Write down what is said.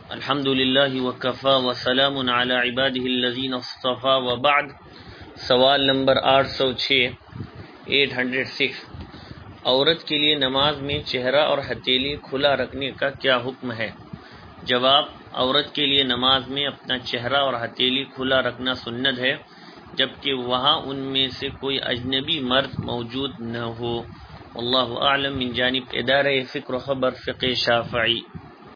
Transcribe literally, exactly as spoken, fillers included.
अल्हम्दुलिल्लाहि वकफ़ा व सलामुन अला इबादिहिल्लज़ीना इस्तफ़ा व बाद। सवाल नंबर आठ सौ छः एट हंड्रेड सिक्स। औरत के लिए नमाज में चेहरा और हथेली खुला रखने का क्या हुक्म है? जवाब, औरत के लिए नमाज में अपना चेहरा और हथेली खुला रखना सुन्नत है, जबकि वहाँ उनमें से कोई अजनबी मर्द मौजूद न हो। अल्लाहु आलम। मिन जानिब इदारा फ़िक्र ख़बर फ़िक़्ह शाफ़िई।